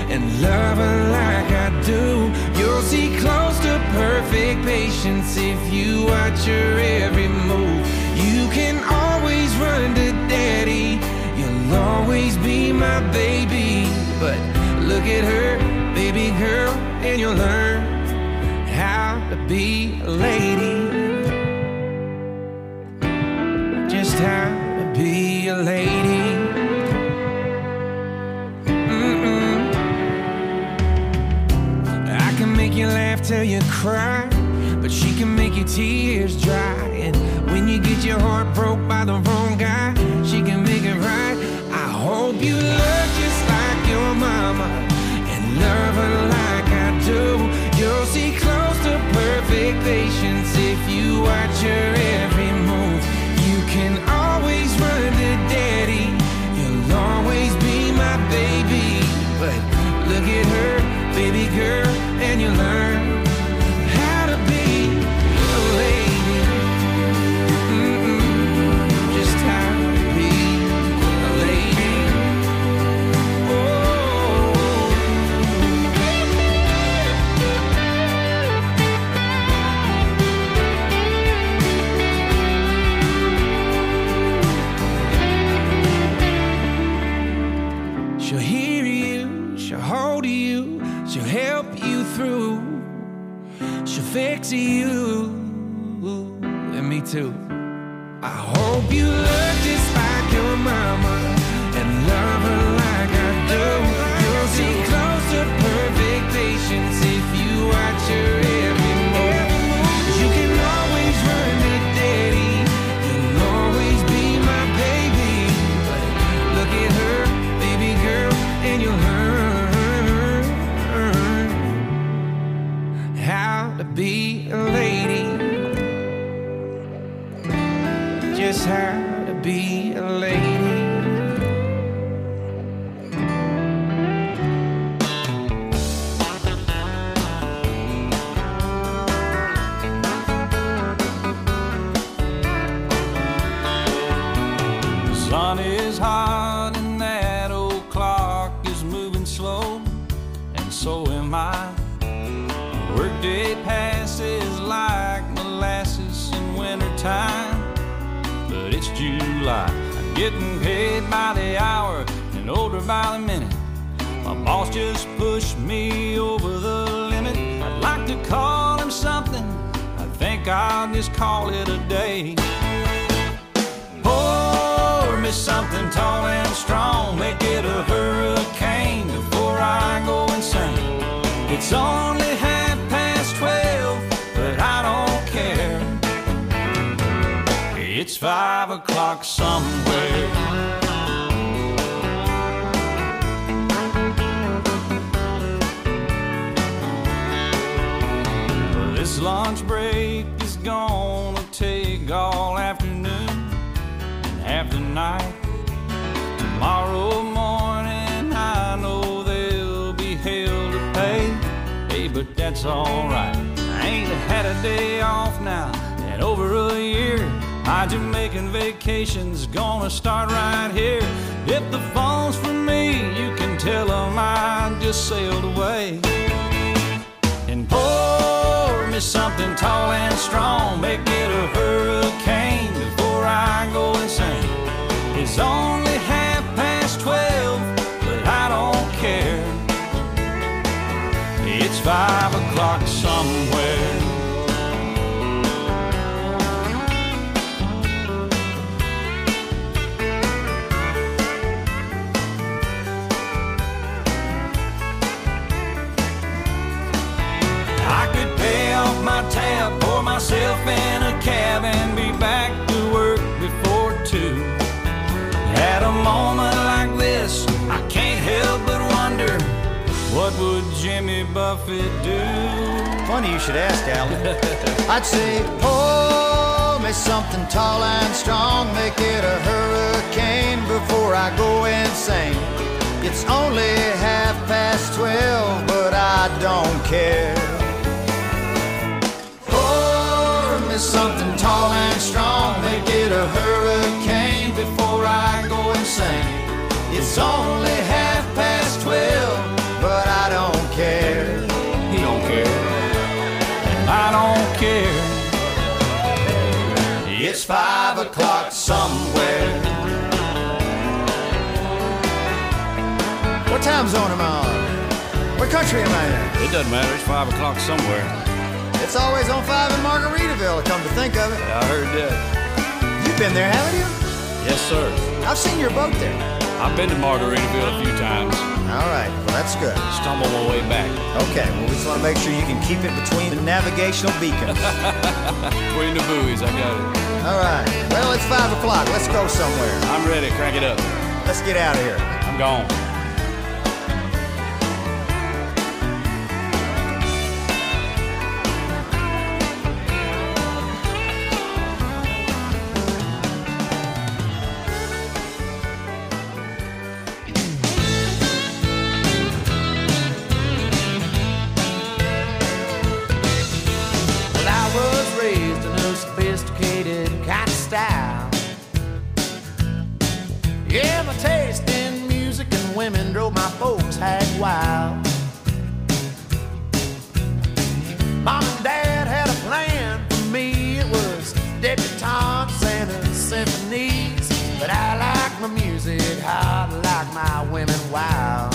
and love her like I do. You'll see close to perfect patience if you watch her every move. You can always run to daddy, you'll always be my baby. But look at her, baby girl, and you'll learn how to be a lady. Just how to be a lady. I can make you laugh till you cry, but she can make your tears dry. And when you get your heart broke by the wrong guy, she can make it right. I hope you look just like your mama and love her like I do. You'll see close to perfect patience if you watch her every move. You can always run to daddy, you'll always be my baby. But look at her, baby girl, and you learn how to be a lady. Just how to be a lady. She'll hear you, she'll hold you, she'll help you through, she'll fix you, and me too. I hope you look just like your mama and love her like I do. You'll see close to perfect patience if you watch her every move. You can always run to daddy, you'll always be my baby. But look at her, baby girl, and you'll learn how to be a lady. Just how to be a lady. The sun is hot and that old clock is moving slow, and so am I. Workday passes like molasses in wintertime, but it's July. I'm getting paid by the hour and older by the minute. My boss just pushed me over the limit. I'd like to call him something, I think I'll just call it a day. Pour me something tall and strong, make it a hurricane before I go insane. It's only 12, but I don't care. It's 5 o'clock somewhere. Well, this lunch break is gonna take all afternoon and half the night. Tomorrow morning I know there'll be hell to pay. Hey, but that's alright. I ain't had a day off now in over a year. My Jamaican vacation's gonna start right here. If the phone's for me, you can tell them I just sailed away. And pour me something tall and strong, make it a hurricane before I go insane. It's only 12:30, but I don't care. It's 5 o'clock somewhere. I could pay off my tab, pour myself in a cab, and be back to work before 2. At a moment like this, I can't help but wonder, what would Jimmy Buffett do? Funny you should ask, Alan. I'd say, pour me something tall and strong, make it a hurricane before I go insane. It's only 12:30, but I don't care. Pour me something tall and strong, make it a hurricane before I go insane. It's only 12:30, but zone am I on? What country am I in? It doesn't matter. It's 5 o'clock somewhere. It's always on 5 in Margaritaville, come to think of it. Yeah, I heard that. You've been there, haven't you? Yes, sir. I've seen your boat there. I've been to Margaritaville a few times. All right, well, that's good. Stumbled my way back. Okay, well, we just want to make sure you can keep it between the navigational beacons. Between the buoys, I got it. All right, well, it's 5 o'clock. Let's go somewhere. I'm ready. Crank it up. Let's get out of here. I'm gone. Yeah, my taste in music and women drove my folks hag wild. Mom and Dad had a plan for me. It was debutantes and symphonies. But I like my music hot, like my women wild.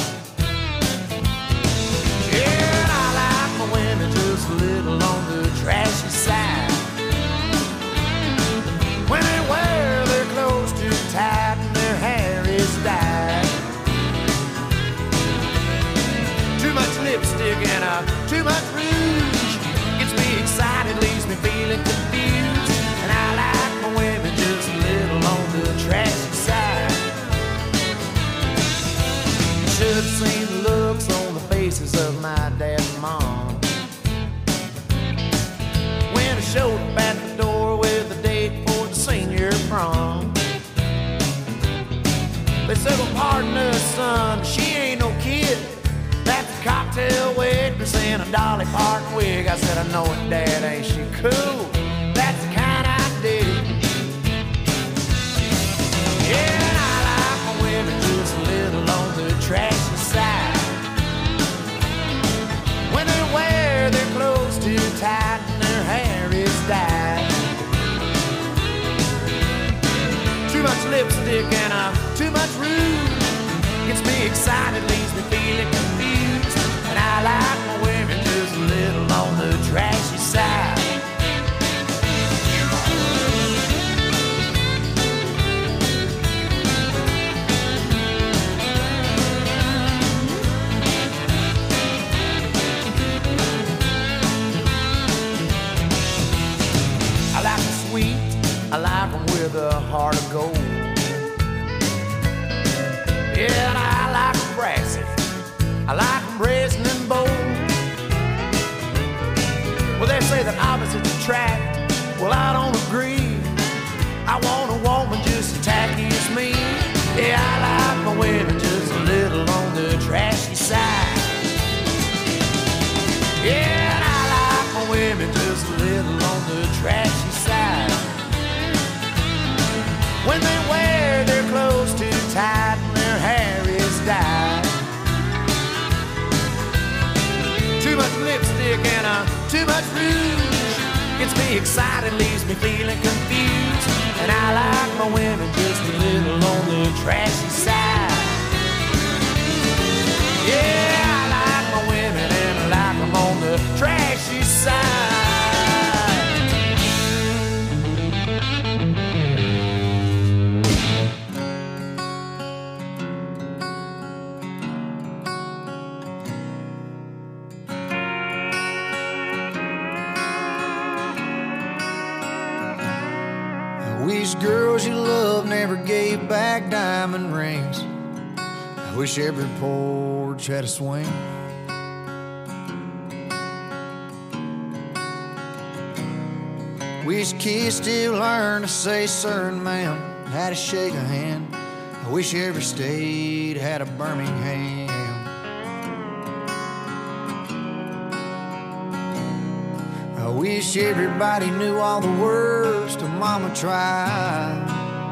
Yeah, and I like my women just a little on the trashy side. When they wear their clothes too tight and their hair is dyed. Too much lipstick and too much rouge gets me excited, leaves me feeling confused. And I like my women just a little on the trashy side. You should have seen the looks on the faces of my dad and mom when I showed up at the door with a date for the senior prom. They said, well, pardon us, son, she ain't no kid. That's a cocktail waitress in a Dolly Parton wig. I said, I know it, Dad, ain't she cool? That's the kind I dig. Yeah, and I like my women just a little on the trashy side. When they wear their clothes too tight and their hair is dyed. Too much lipstick and too much rouge gets me excited, leaves me feeling confused. And I like my women just a little on the trashy side. I like them sweet, I like them with a heart of gold. Yeah, and I like them brassy, I like them brazen and bold. Well, they say that opposites attract, well, I don't agree. I want a woman just as tacky as me. Yeah, I like my women just a little on the trashy side. Yeah, and I like my women just a little on the trashy side. When they wear their clothes too tight and their hair is dyed. Too much lipstick and too much rouge gets me excited, leaves me feeling confused. And I like my women just a little on the trashy side. Yeah, I like my women and I like them on the trashy side. I wish girls you love never gave back diamond rings. I wish every porch had a swing. Wish kids still learn to say sir and ma'am, how to shake a hand. I wish every state had a Birmingham. I wish everybody knew all the words to Mama Tried.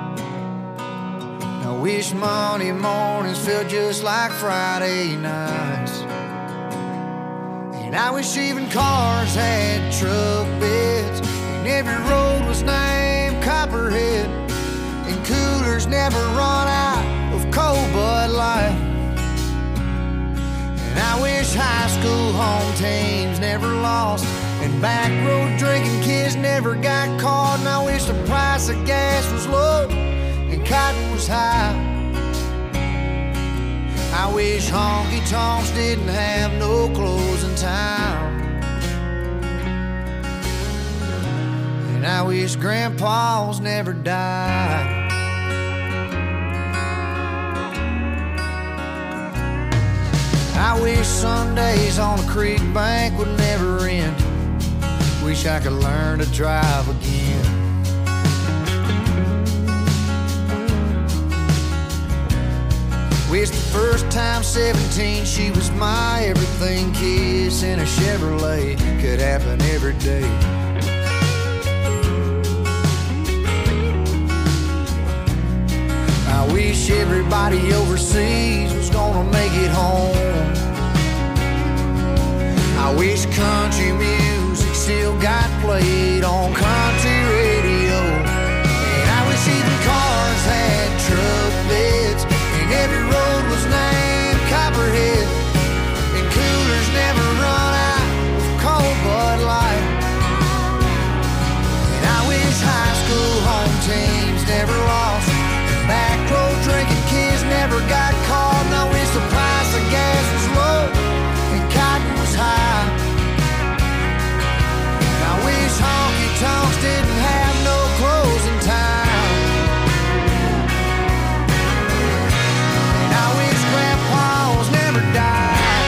I wish Monday mornings felt just like Friday nights. And I wish even cars had truck beds, and every road was named Copperhead, and coolers never run out of cold Bud Light. And I wish high school home teams never lost, and back road drinking kids never got caught. And I wish the price of gas was low and cotton was high. I wish honky tonks didn't have no closing time. And I wish grandpas never died. I wish Sundays on the creek bank would never end. Wish I could learn to drive again. Wish the first time 17 she was my everything. Kiss in a Chevrolet could happen every day. I wish everybody overseas was gonna make it home. I wish country music still got played on country radio. And I wish even cars had truck beds, and every road was named Copperhead, and coolers never run out of cold Bud Light. And I wish high school home teams never lost, and back road drinking kids never got caught. And I wish the price of gas was low and cotton was high. And I wish honky tonks didn't have no closing time. And I wish grandpas never died.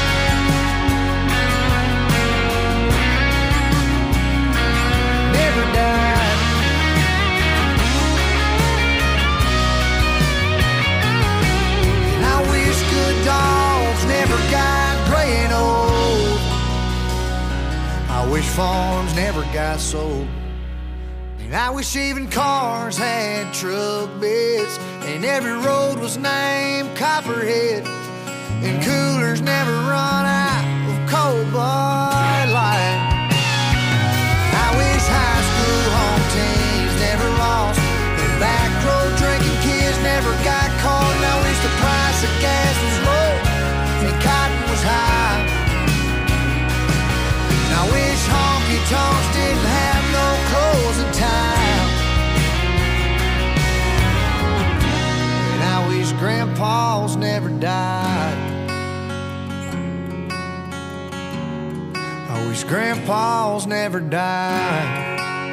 Never died. And I wish good dogs never got gray and old. I wish farms never got sold. And I wish even cars had truck beds, and every road was named Copperhead, and coolers never run out of cold Bud Light. I wish high school home teams never lost, and back road drinking kids never got caught. And I wish the price of gas was low and cotton was high. And I wish honky tonks didn't have no closing time. And I wish grandpas never died. I wish grandpas never died.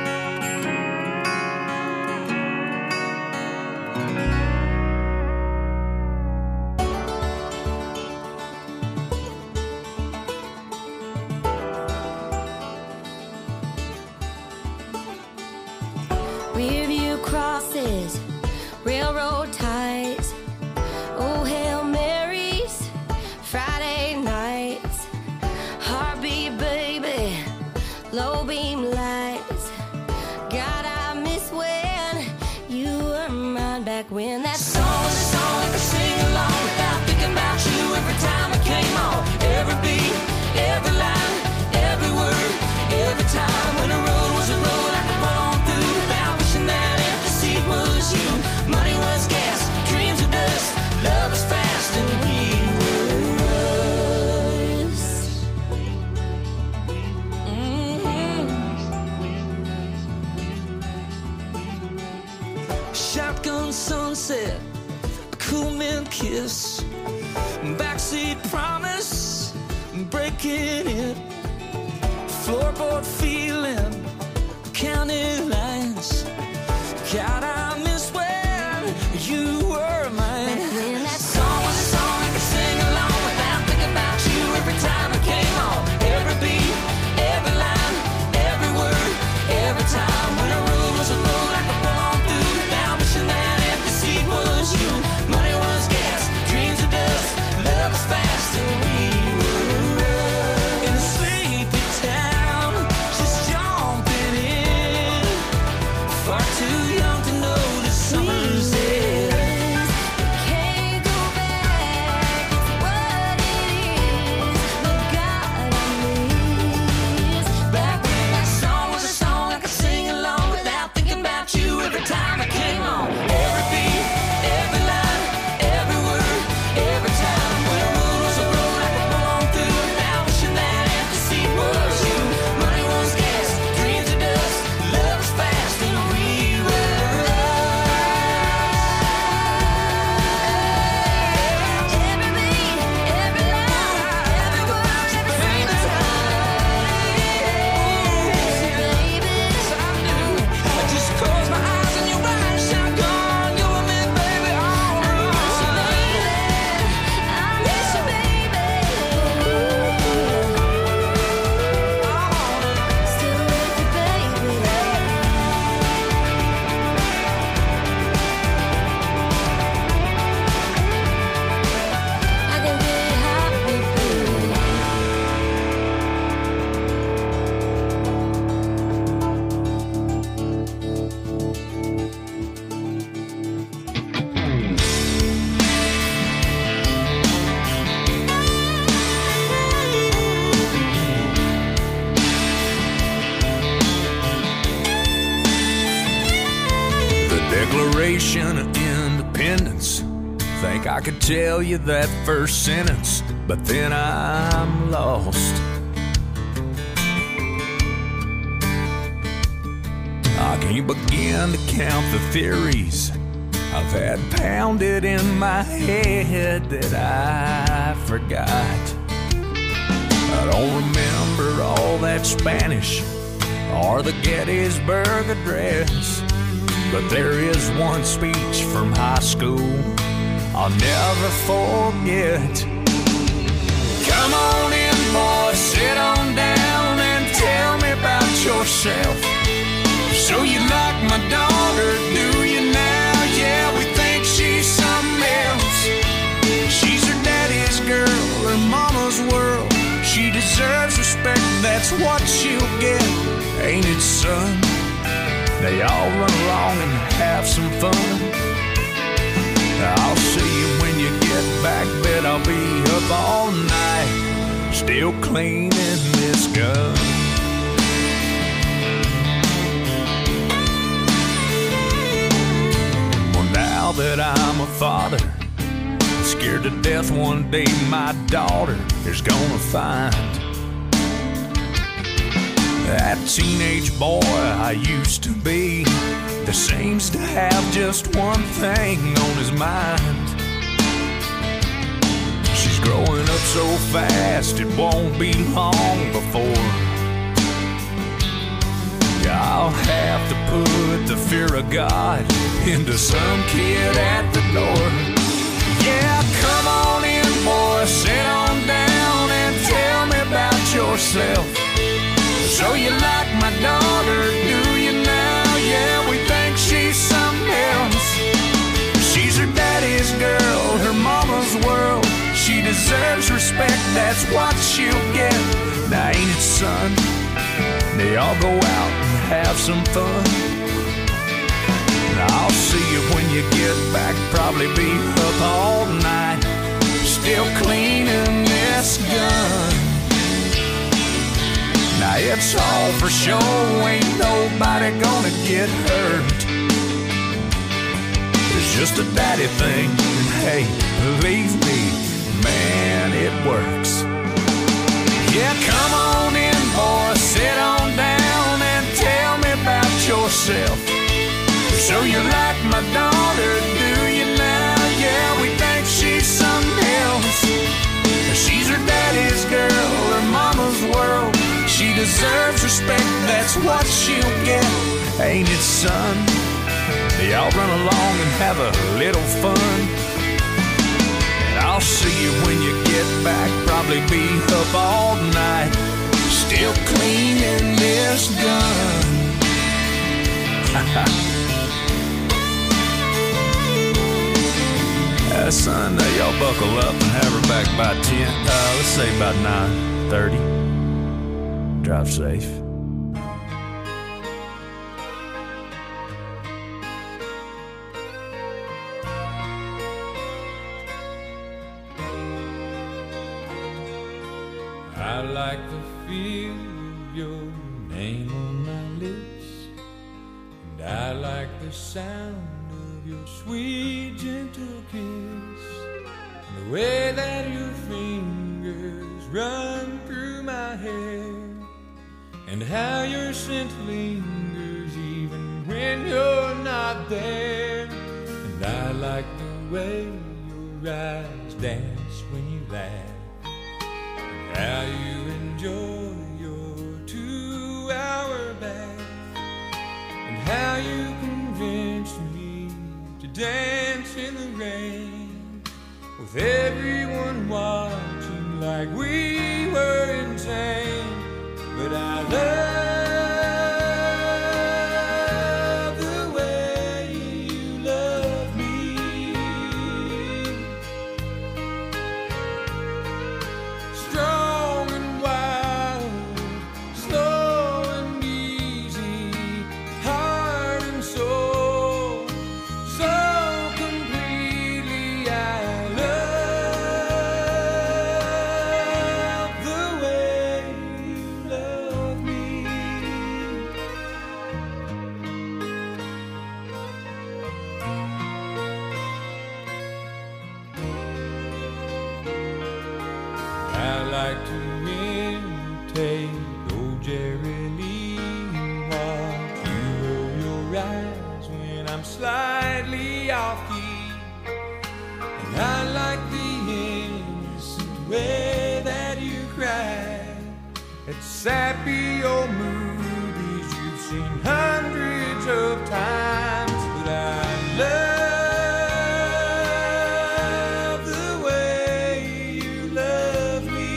Rearview crosses, railroad ties, oh Hail Marys, Friday nights, heartbeat baby, low beam lights. God, I miss when you were mine, back when that song was a song I could sing along without thinking about you every time it came on. Every beat, every line, every word, every time when a road was a road I could run on through without wishing that every seat was you. Money was gas, dreams were dust, love was fast, and we were us. Shotgun sunset, a cool mint kiss, backseat promise, breaking it, floorboard feeling, county lines. God, I miss when you were mine. Back when that Song was a song I could sing along without thinking about you every time it came on. Every beat, every line, every word, every time when a road was a road I could run on through without wishing that every seat was you. Money was gas, dreams were dust, love was fast, and we were in a sleepy town, just jumping in. Declaration of Independence. Think I could tell you that first sentence, but then I'm lost. I can't begin to count the theories I've had pounded in my head that I forgot. I don't remember all that Spanish or the Gettysburg Address, but there is one speech from high school I'll never forget. Come on in, boy, sit on down and tell me about yourself. So you like my daughter, do you now? Yeah, we think she's something else. She's her daddy's girl, her mama's world. She deserves respect, that's what she'll get. Ain't it, son? They all run along and have some fun. I'll see you when you get back, bet I'll be up all night, still cleaning this gun. Well, now that I'm a father, I'm scared to death one day my daughter is gonna find that teenage boy I used to be that seems to have just one thing on his mind. She's growing up so fast it won't be long before I'll have to put the fear of God into some kid at the door. Yeah, come on in, boy, sit on down and tell me about yourself. So you like my daughter, do you now? Yeah, we think she's something else. She's her daddy's girl, her mama's world. She deserves respect, that's what she'll get. Now ain't it, son? They all go out and have some fun. Now I'll see you when you get back, probably be up all night, still cleaning this gun. Now it's all for show, ain't nobody gonna get hurt. It's just a daddy thing, and hey, believe me, man, it works. Yeah, come on in, boy, sit on down and tell me about yourself. So you like my daughter, do you now? Yeah, we think she's something else. She's her daddy's girl, her mama's world. She deserves respect, that's what she'll get. Ain't it, son? They all run along and have a little fun. And I'll see you when you get back, probably be up all night, still cleaning this gun. Son, y'all buckle up and have her back by 10. Let's say about 9:30. Drive safe. I like the feel of your name on my lips, and I like the sound of your sweet, gentle kiss, and the way that your fingers run through my hair, and how your scent lingers even when you're not there. And I like the way your eyes dance when you laugh, and how you enjoy your 2-hour bath, and how you convince me to dance in the rain with everyone watching like we were insane. But I love the way you love me, strong and wild, slow and easy, heart and soul, so completely. I love the way you love me. like to imitate old Jerry Lee. Watch you roll your eyes when I'm slightly off key. And I like the innocent way that you cry at sappy old movies you've seen hundreds of times. But I love the way you love me.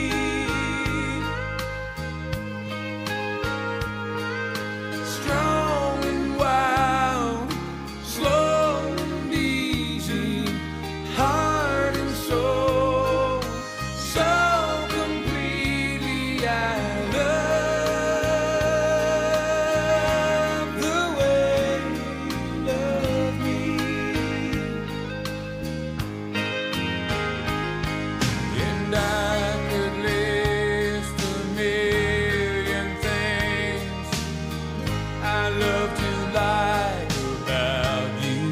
Strong and wild, slow and easy, heart and soul, so completely I love the way you love me. And I could list a million things I love to like about you,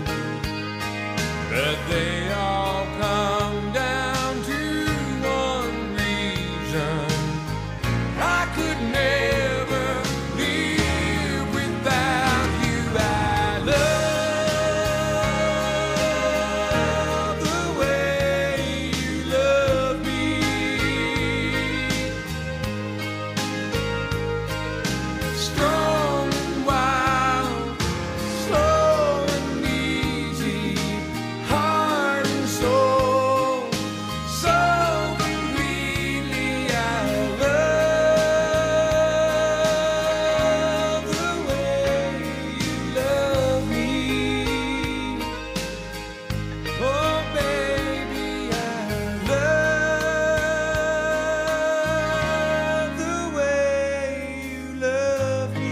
but they all come down to one reason: I could never live without you. I love the way you love me. Strong and wild, slow and easy, heart and soul, so completely I love the way you love me. Oh baby, I love the way you love me.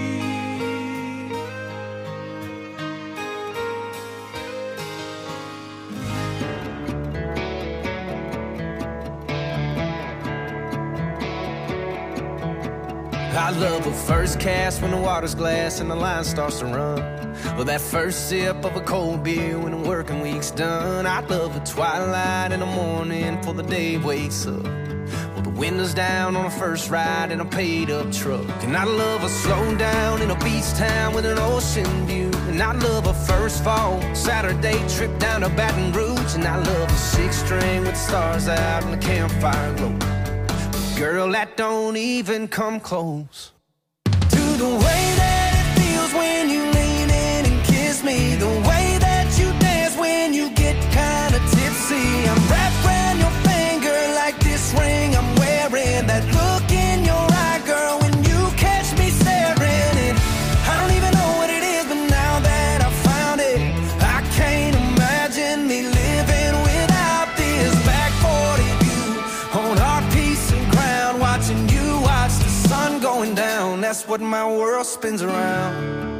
I love a first cast when the water's glass and the line starts to run. Or that first sip of a cold beer when the working week's done. I love a twilight in the morning before the day wakes up. Well, the windows down on a first ride in a paid up truck. And I love a slow down in a beach town with an ocean view. And I love a first fall Saturday trip down to Baton Rouge. And I love a six string with stars out and the campfire glow. Girl, that don't even come close to the way that it feels when you lean in and kiss me. The way that you dance when you get kinda tipsy. I'm wrapped around your finger like this ring I'm wearing. That look in your eye, girl, when you catch me staring. And I don't even know what it is, but now that I found it, I can't imagine me living without this. Back 40 view on our piece of ground, watching you watch the sun going down. That's what my world spins around.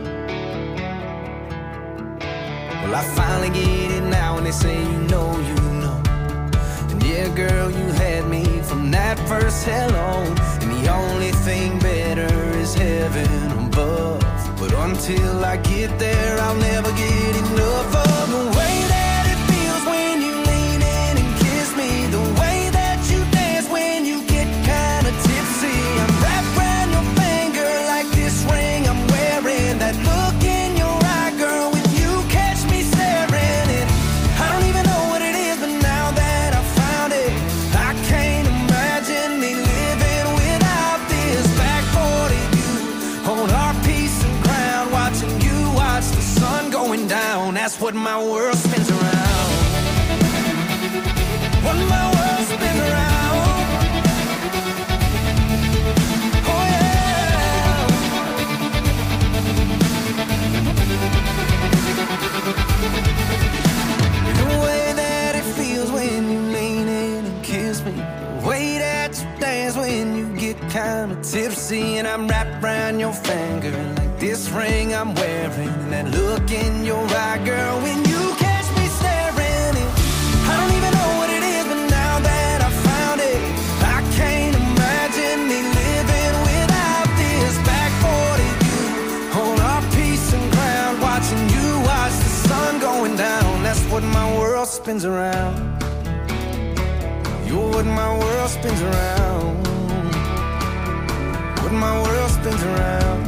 Well, I finally get it now when they say you know. And yeah, girl, you had me from that first hello. And the only thing better is heaven above. But until I get there, I'll never get enough of the way that it feels when you lean in and kiss me. The way that you dance when you get kinda tipsy. I'm wrapped around your finger like this ring I'm wearing. That look in your eye, girl, when you catch me staring. And I don't even know what it is, but now that I found it, I can't imagine me living without this. Back 40 view on our piece of ground, watching you watch the sun going down. That's what my world spins around. What my world spins around. Oh yeah. The way that it feels when you lean in and kiss me. The way that you dance when you get kinda tipsy. And I'm wrapped around your finger like this ring I'm wearing. And that look in your eye, girl, when you catch me staring. And I don't even know what it is, but now that I found it, I can't imagine me living without this. Back 40 view on our piece of ground, watching you watch the sun going down. That's what my world spins around. You're what my world spins around. What my world spins around.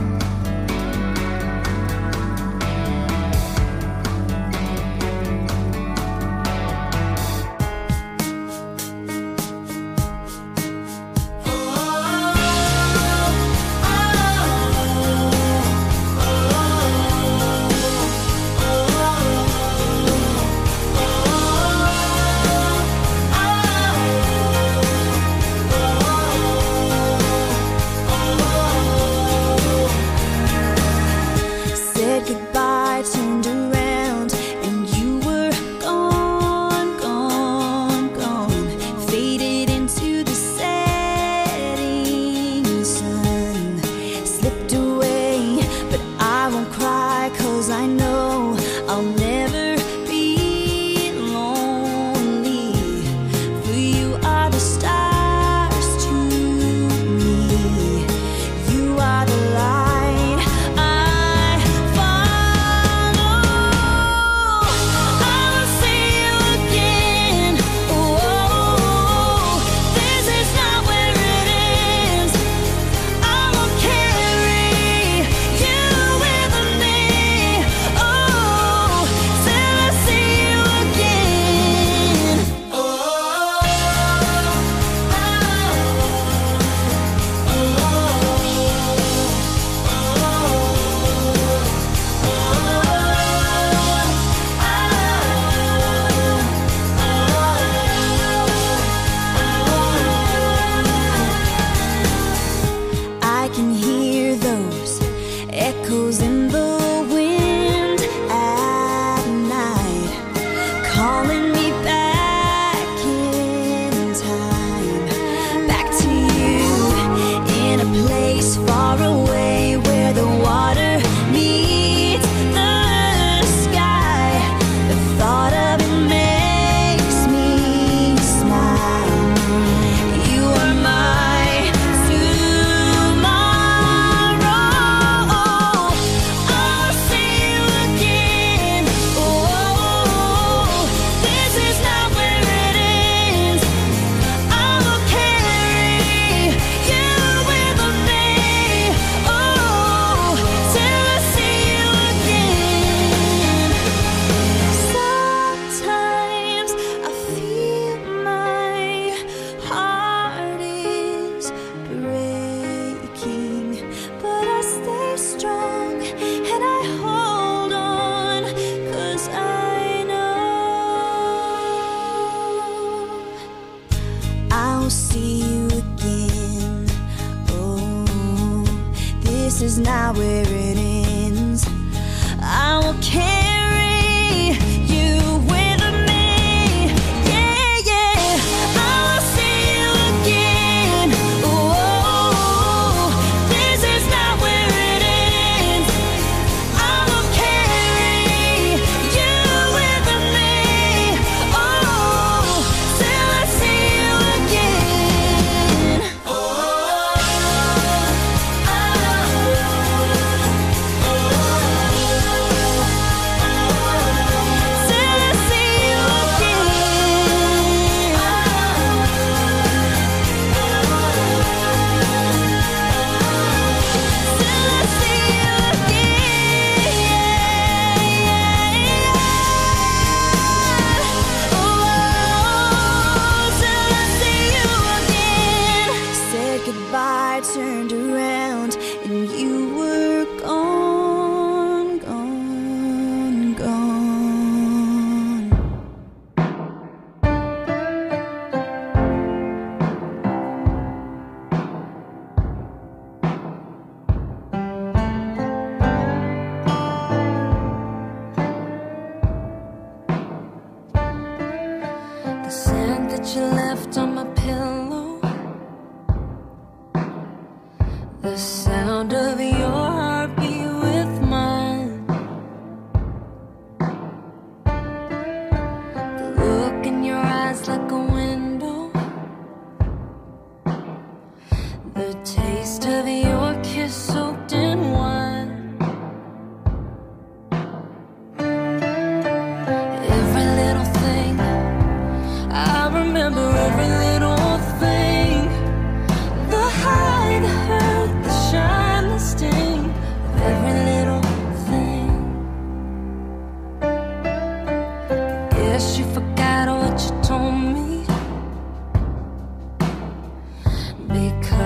Every little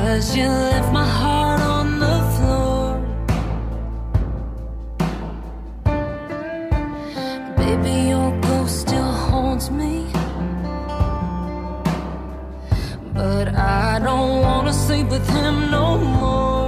'cause you left my heart on the floor. Baby, your ghost still haunts me, but I don't wanna sleep with him no more.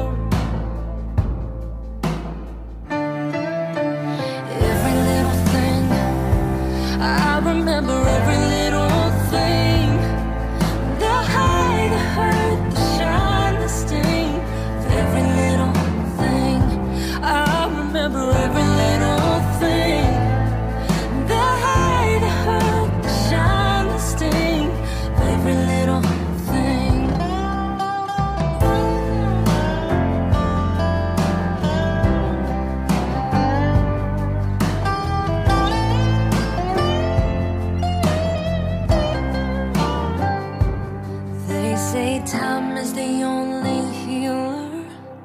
Every little thing, I remember every little thing. The high, the hurt, the shine, the sting. Every little thing, I remember every little thing. The high, the hurt, the shine, the sting. Every little thing. They say time is the only healer.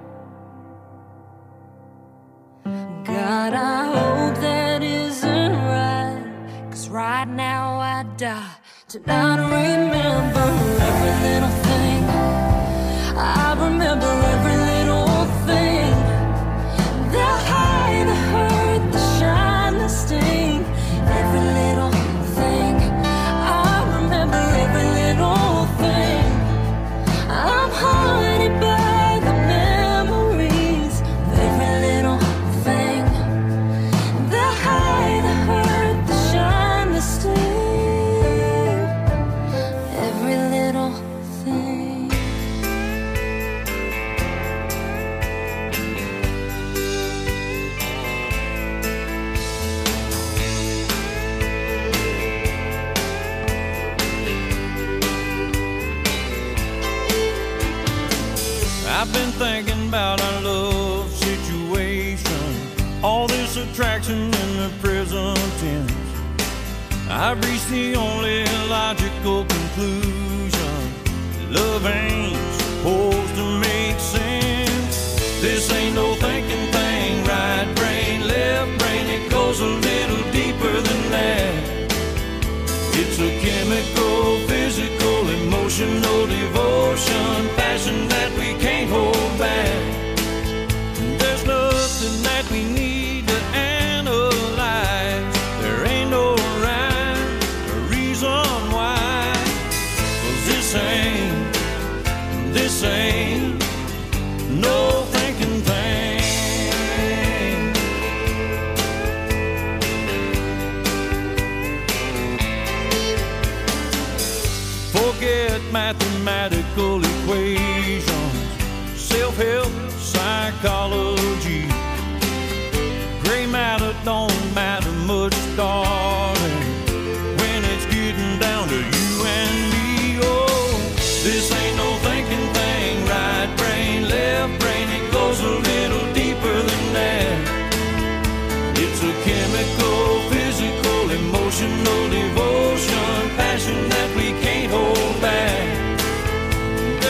God, I hope that isn't right, 'cause right now I die to not remember every little thing. I remember every little thing. The high, the hurt, the shine, the sting. Every little thing. I remember every little thing. I'm haunted by the memories of every little thing. The high, the hurt, the shine, the sting. Every little thing. I've been thinking about our love situation, all this attraction in the present tense. I've reached the only logical conclusion: love ain't supposed to make sense. This ain't no thinking thing, right brain, left brain, it goes a little deeper than that. It's a chemical, physical, emotional devotion, passion that we can't hold back. There's nothing that we need to analyze. There ain't no rhyme or reason why. 'Cause this ain't no thinking thing. Forget mathematical equations, self-help, psychology. Gray matter don't matter much, darling, when it's getting down to you and me. Oh, this ain't no thinking thing, right brain, left brain, it goes a little deeper than that. It's a chemical, physical, emotional devotion, passion that we can't hold back.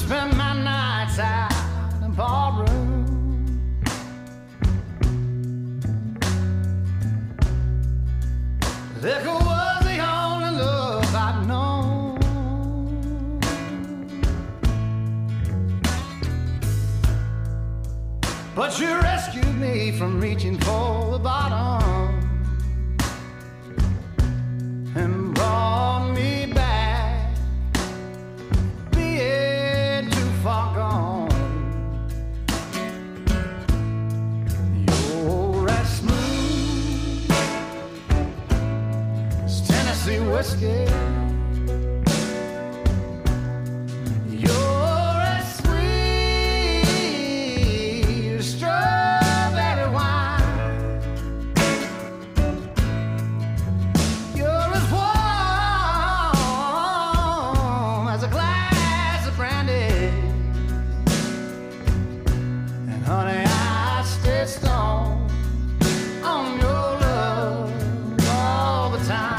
spend my nights out in ballroom. Liquor was the only love I'd known. But you rescued me from reaching for the bottom and brought me back, being too far gone. You're as smooth as Tennessee whiskey. You're as sweet as strawberry wine. You're as warm as a glass of brandy. And honey, I stay stoned on your love all the time.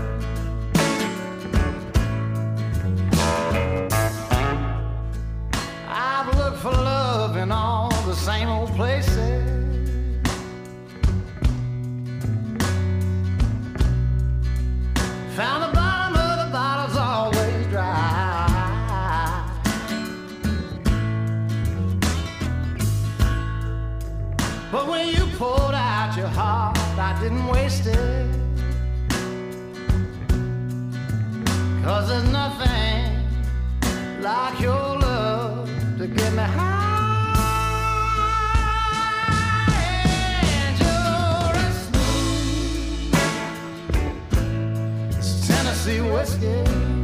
I've looked for love in all the same old places. Found the bottom of the bottle's always dry. But when you poured out your heart, I didn't waste it. 'Cause there's nothing like your love to get me high. And you're as smooth as Tennessee whiskey.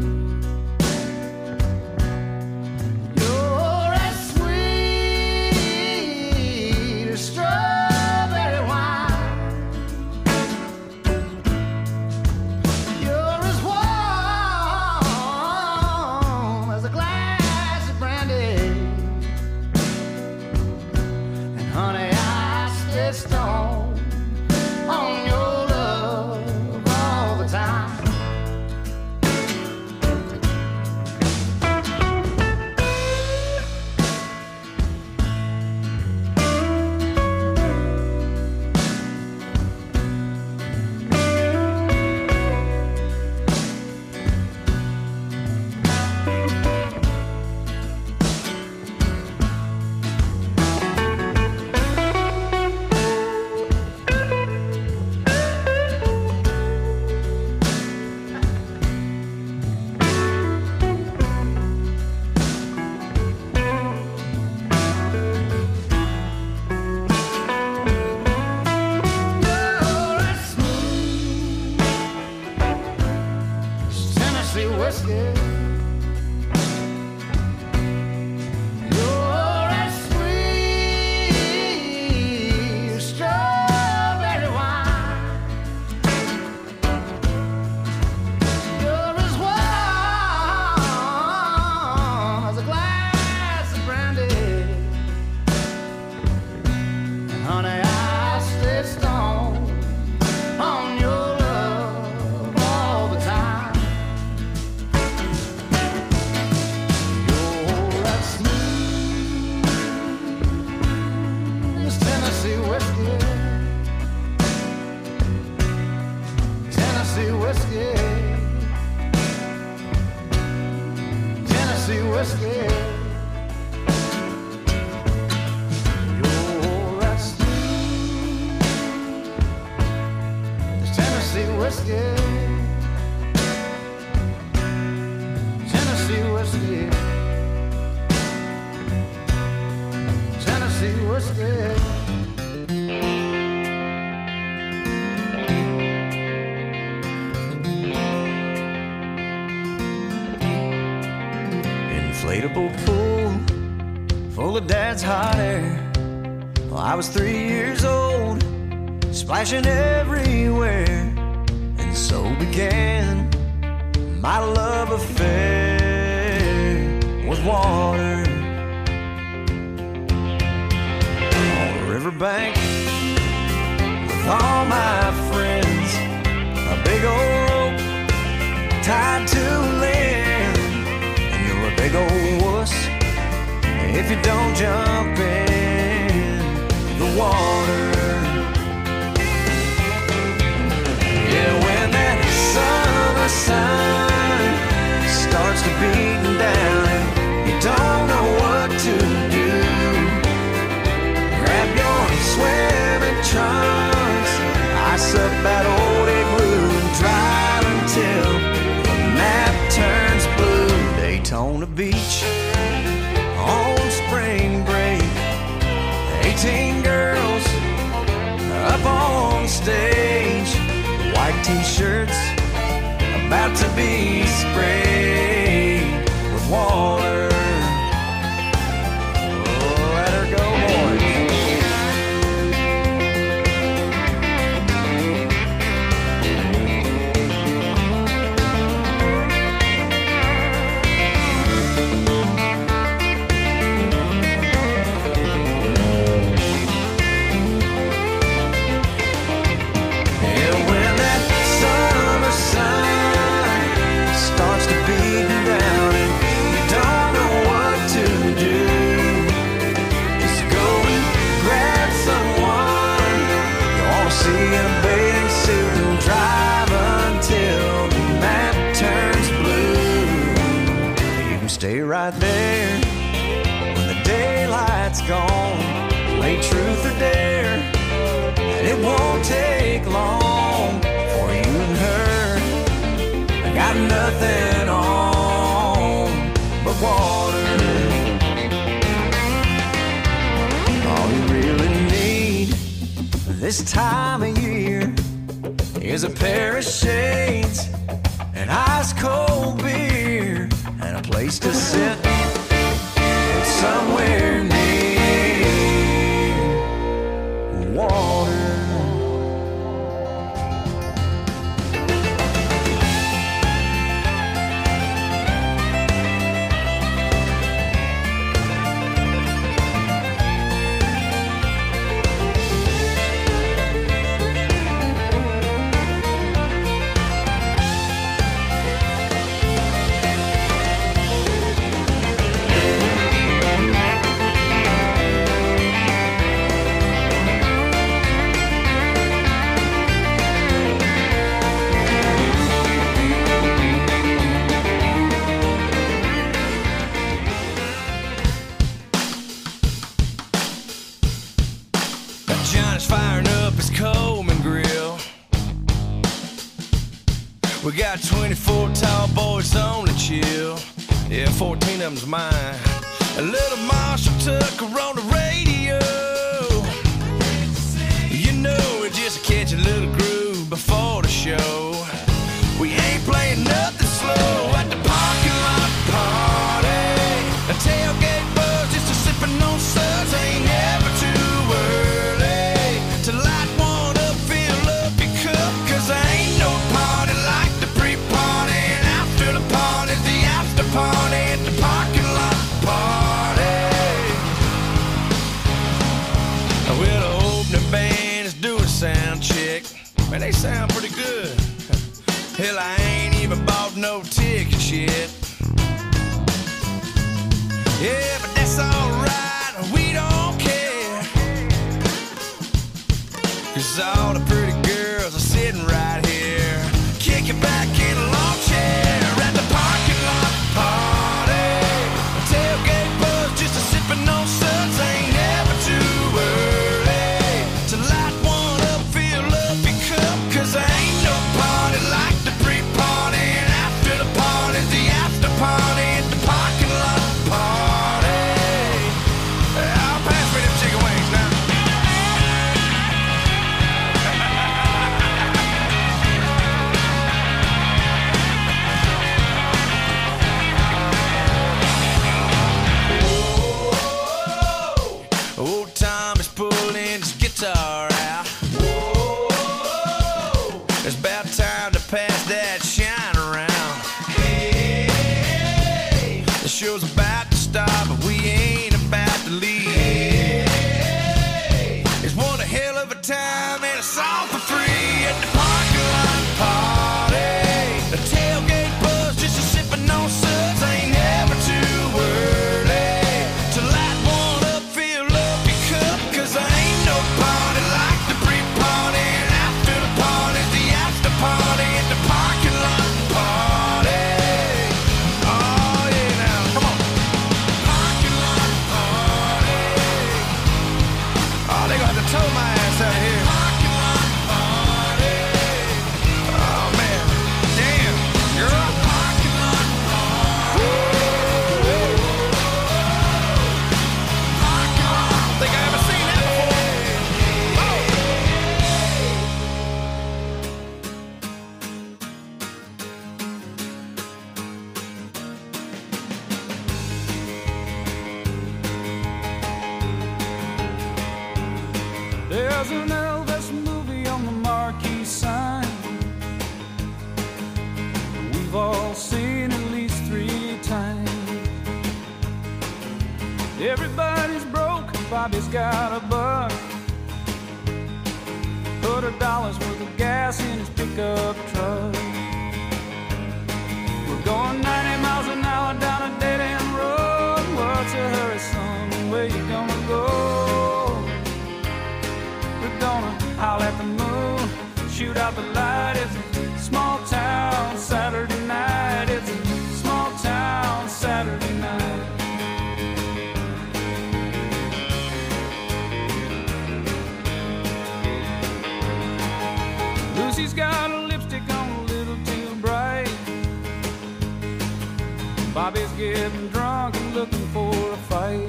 You're as sweet as strawberry wine. You're as warm as a glass of brandy. And honey, I stay stoned on your love all the time. You're as smooth as Tennessee whiskey. You're as sweet as strawberry wine. You're as warm as a glass of brandy. And honey, I stay stoned on your love all the time. You're as smooth as Tennessee whiskey. Tennessee whiskey. Tennessee whiskey. You're as smooth as Tennessee whiskey. Tennessee whiskey. Tennessee whiskey. Inflatable pool full of dad's hot air. Well, I was 3 years old, splashing everywhere. And so began my love affair with water. On the riverbank with all my friends, a big old rope tied to land. And you're a big old wuss if you don't jump in the water. Yeah, when that summer sun starts to beat down and you don't know what to do, grab your swimming trunks, ice up that old igloo and drive until the map turns blue. Daytona Beach on spring break, 18 girls up on stage, white t-shirts about to be sprayed with water. Oh, let her go, boys. Stay right there when the daylight's gone. Play truth or dare, and it won't take long for you and her. I got nothing on but water. All you really need this time of year is a pair of shades, an ice cold beer, and a place to sit somewhere near water. Johnny's firing up his Coleman grill. We got 24 tall boys on the chill. Yeah, 14 of them's mine. A little Marshall Tucker on the radio. You know, we just catch a little groove before the show. We ain't playing nothing slow at the parking lot party. A tailgate buzz, just a sipping on suds. Ain't never too early to light one up, fill up your cup. Cause there ain't no party like the pre-party, and after the party's the after party at the parking lot party. Well, the opening band is doing sound check. Man, they sound pretty good. Hell, I ain't even bought no tickets yet. Yeah, but that's alright, we don't care. Cause all the pretty girls are sitting right here, kicking back in a lawn chair at the parking lot party. A tailgate buzz, just a sipping on suds. Ain't never too early to light one up, fill up your cup. Cause there ain't no party like the pre-party, and after the party's the after party at the parking lot party. I'll pass me them chicken wings now. There's an Elvis movie on the marquee sign. We've all seen at least 3 times. Everybody's broke, Bobby's got a buck. Put $1 worth of gas in his pickup truck. We're going 90 miles an hour down a dead-end road. What's a hurry, son? Where you gonna go? We're gonna howl at the moon, shoot out the light. It's a small town Saturday night. It's a small town Saturday night. Lucy's got a lipstick on a little too bright. Bobby's getting drunk and looking for a fight.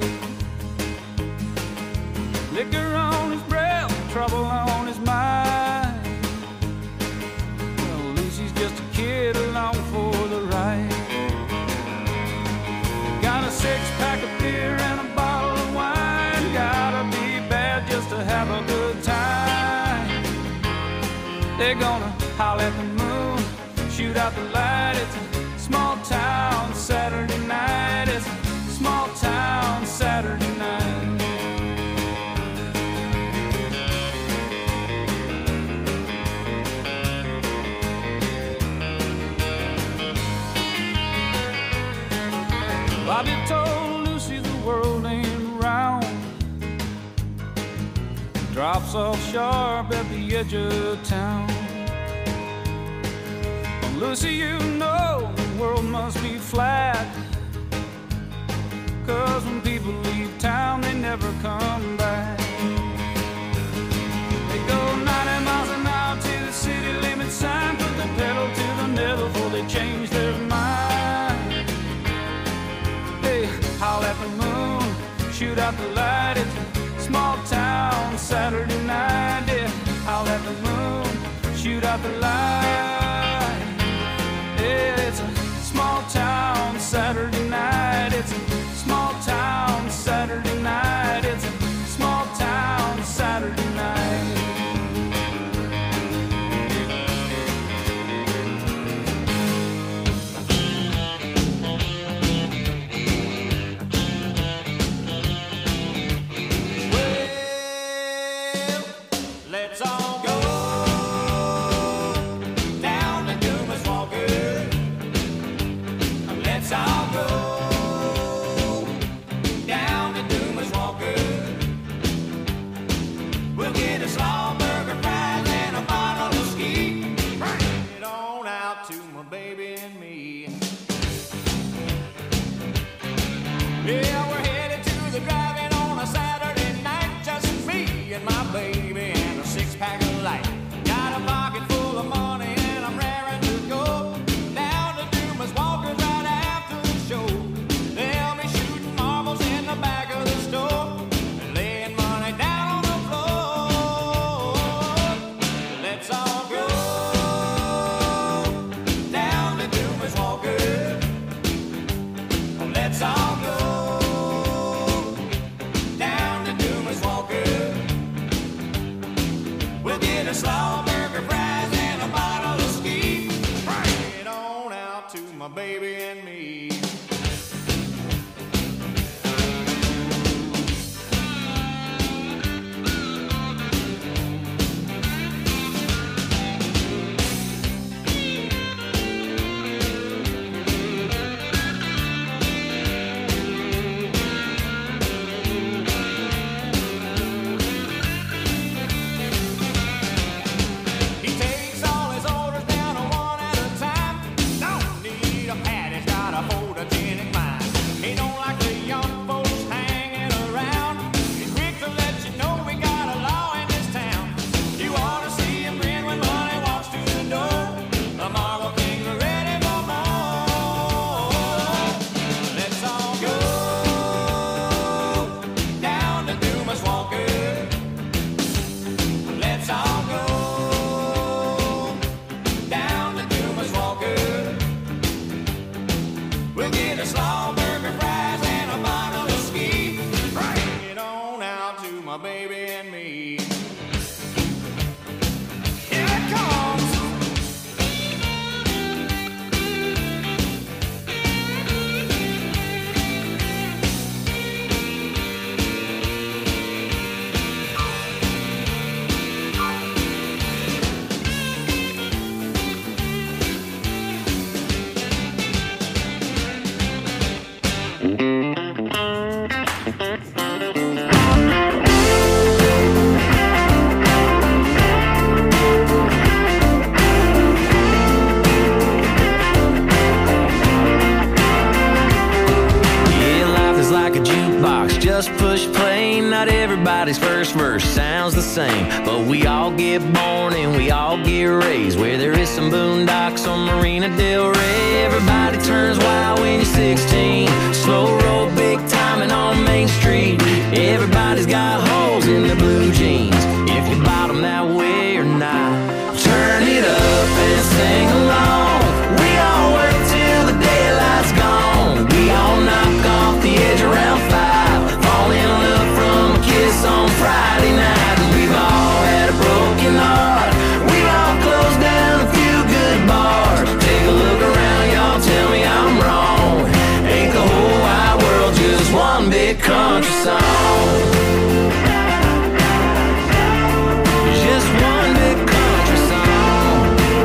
Liquor on his breath, trouble on his mind. Well, Lucy's just a kid along for the ride. Got a 6-pack of beer and a bottle of wine. Gotta be bad just to have a good time. They're gonna howl at the moon, shoot out the light. It's a small town Saturday night. It's a small town Saturday night. Bobby told Lucy the world ain't round. Drops off sharp at the edge of town. Lucy, you know the world must be flat. 'Cause when people leave town, they never come back. They go 90 miles an hour to the city limit sign. Put the pedal to the metal before they change their mind. They howl at the moon, shoot out the light. It's a small town Saturday night. Yeah, howl at the moon, shoot out the light. Yeah, it's a small town Saturday night. It's a small town Saturday night. It's a small town Saturday night. Got a hold all get born and we all get raised where there is some boondocks on Marina Del Rey. Everybody turns wild when you're 16. Slow roll, big timing on Main Street. Everybody's got holes in their blue jeans. If you bottom that way or not, turn it up and sing along. We all work till the daylight's gone. We all knock off the edge around 5. Fall in love from a kiss on Friday night. And we've all had a broken heart. We've all closed down a few good bars. Take a look around, y'all, tell me I'm wrong. Ain't the whole wide world just one big country song? Just one big country song.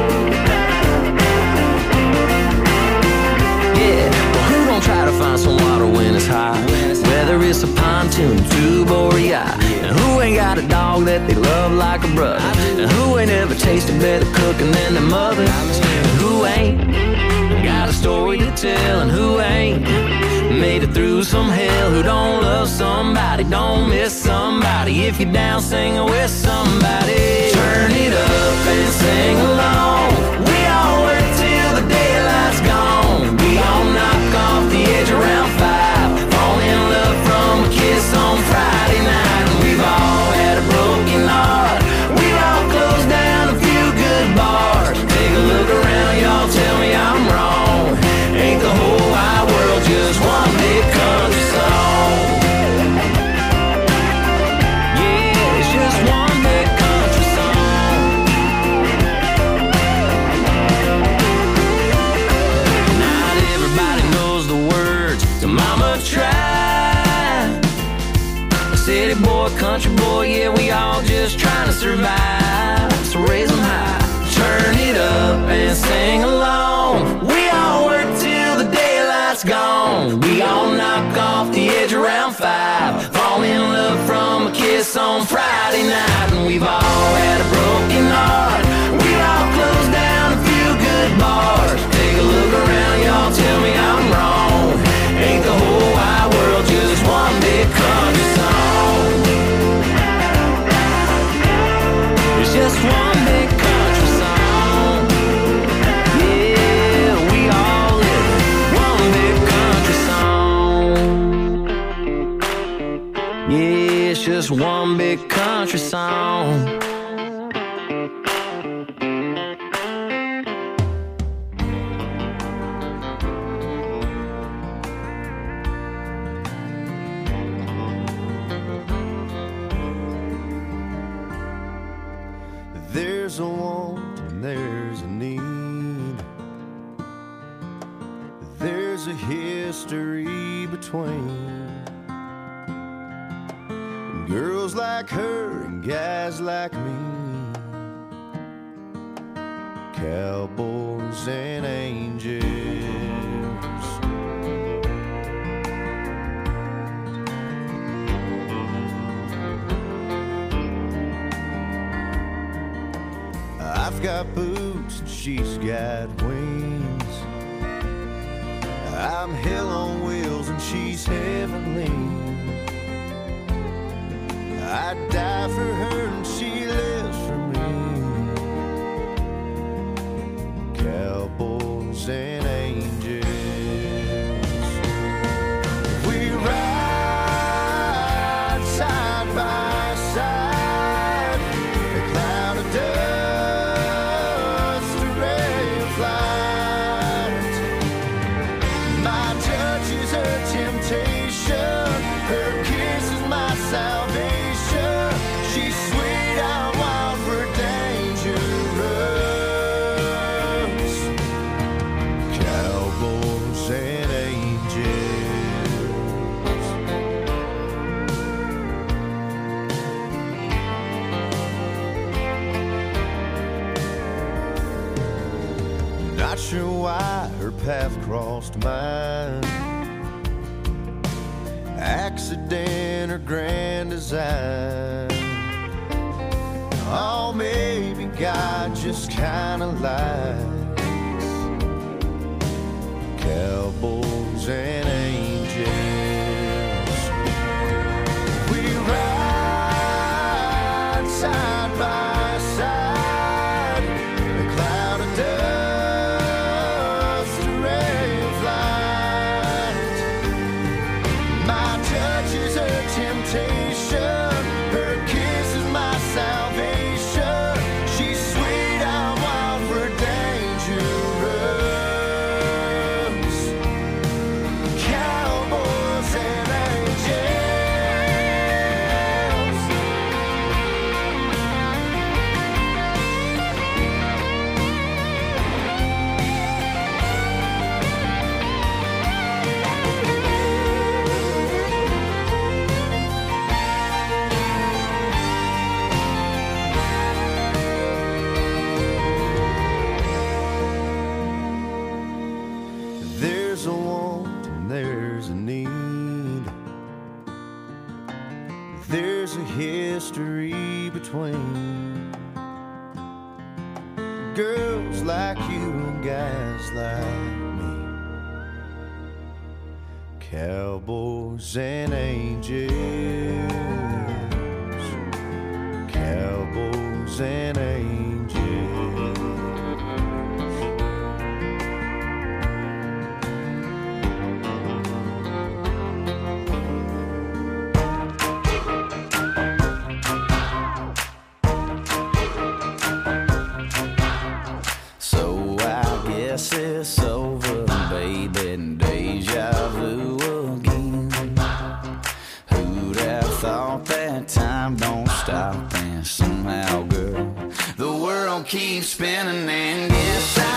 Yeah, well, who don't try to find some water when it's high? Whether it's a pontoon, tube, or a yacht. And who ain't got a dog that they love like a brother? And who ain't ever tasted better cooking than their mother? And who ain't got a story to tell? And who ain't made it through some hell? Who don't love somebody, don't miss somebody? If you're down singing with somebody, turn it up and sing along. We all work till the daylight's gone. We all knock off the edge around 5. Fall in love from a kiss on Friday night. And we've all had a broken heart. We've all closed down a few good bars. Take a look around, y'all, tell me I'm wrong. Ain't the whole wide world just one big country song? Yeah, it's just one big country song. Not everybody knows the words to Mama Tried. A city boy, country boy, yeah, we all just trying to survive. So raise them high, turn it up and sing along. We all work till the daylight's gone. We all knock off the edge around 5. Fall in love from a kiss on Friday night. And we've all had a broken heart. We've all closed down a few good bars. Take a look around, y'all, tell me I'm wrong. Ain't the whole wide world just one big country song? It's just one big country song. Yeah, we all live one big country song. Yeah, it's just one big country song. There's a want and there's a need. There's a history between girls like her and guys like me. Cowboys and angels. I've got boots and she's got wings. I'm hell on wheels and she's heavenly. I'd die for her and she lives for me. Cowboys and angels. We ride side by side. A cloud of dust, a ray of light. My touch is her temptation. Her kiss is my salvation. She's sweet, I'm wild for dangerous. Cowboys and angels. Not sure why her path crossed mine. Accident or grand design. Oh, maybe God just kinda likes cowboys and angels. We ride side by history between girls like you and guys like me, cowboys and angels, cowboys and angels. It's over, baby, deja vu again. Who'd have thought that time don't stop, and somehow, girl, the world keeps spinning, and yes,